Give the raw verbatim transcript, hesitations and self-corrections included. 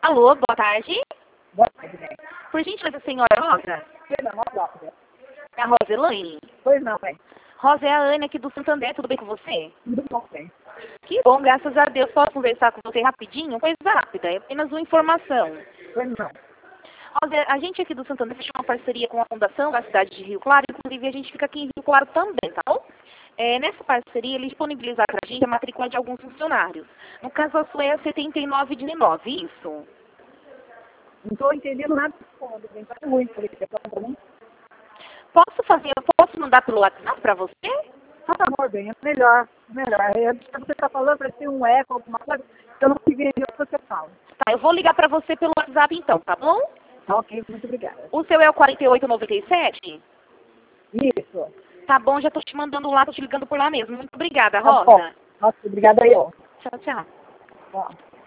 Alô, boa tarde. Boa tarde, bem. Por gentileza, senhora Rosa? Pois não, Rosa. É a Rosa Elaine? Pois não, bem. Rosa, é a Ana aqui do Santander, tudo bem com você? Tudo bom, bem. Que bom, graças a Deus. Posso conversar com você rapidinho? Coisa rápida, é apenas uma informação. Pois não. Rosa, a gente aqui do Santander fechou uma parceria com a Fundação da cidade de Rio Claro, inclusive a gente fica aqui em Rio Claro também, tá bom? É, nessa parceria, eles disponibilizaram para a gente a matrícula de alguns funcionários. No caso, a sua é setenta e nove dezenove, isso? Não estou entendendo nada que você está bem. Tá ruim, por isso que você para mim. Posso fazer, eu posso mandar pelo WhatsApp para você? Por favor, bem, é melhor. Melhor. É, você está falando, parece ter um eco, alguma coisa, eu não consegui entender o que você fala. Tá, eu vou ligar para você pelo WhatsApp então, tá bom? Tá ok, muito obrigada. O seu é o quarenta e oito noventa e sete? Isso. Tá bom, já tô te mandando lá, tô te ligando por lá mesmo. Muito obrigada, Tá Rosa. bom. Nossa, obrigada aí, ó. Tchau, tchau. Tchau.